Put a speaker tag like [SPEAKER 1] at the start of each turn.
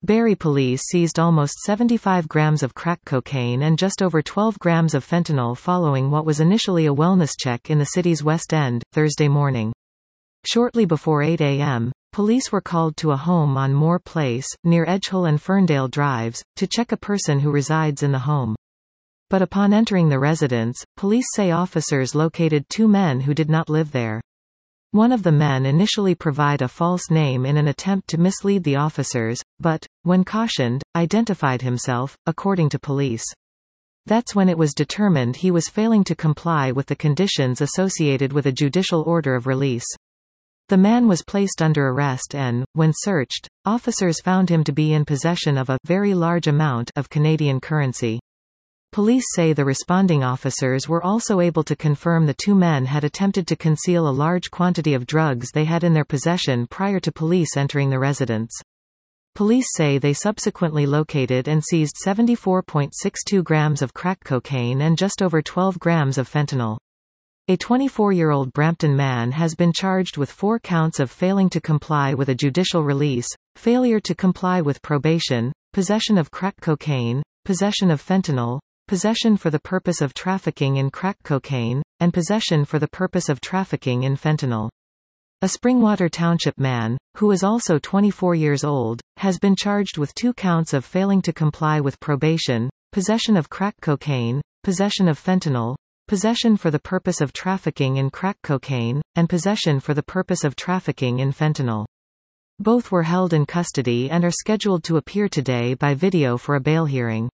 [SPEAKER 1] Barrie police seized almost 75 grams of crack cocaine and just over 12 grams of fentanyl following what was initially a wellness check in the city's West End, Thursday morning. Shortly before 8 a.m., police were called to a home on Moore Place, near Edgehill and Ferndale Drives, to check a person who resides in the home. But upon entering the residence, police say officers located two men who did not live there. One of the men initially provided a false name in an attempt to mislead the officers, but, when cautioned, identified himself, according to police. That's when it was determined he was failing to comply with the conditions associated with a judicial order of release. The man was placed under arrest and, when searched, officers found him to be in possession of a very large amount of Canadian currency. Police say the responding officers were also able to confirm the two men had attempted to conceal a large quantity of drugs they had in their possession prior to police entering the residence. Police say they subsequently located and seized 74.62 grams of crack cocaine and just over 12 grams of fentanyl. A 24-year-old Brampton man has been charged with 4 counts of failing to comply with a judicial release, failure to comply with probation, possession of crack cocaine, possession of fentanyl, possession for the purpose of trafficking in crack cocaine, and possession for the purpose of trafficking in fentanyl. A Springwater Township man, who is also 24 years old, has been charged with 2 counts of failing to comply with probation, possession of crack cocaine, possession of fentanyl, possession for the purpose of trafficking in crack cocaine, and possession for the purpose of trafficking in fentanyl. Both were held in custody and are scheduled to appear today by video for a bail hearing.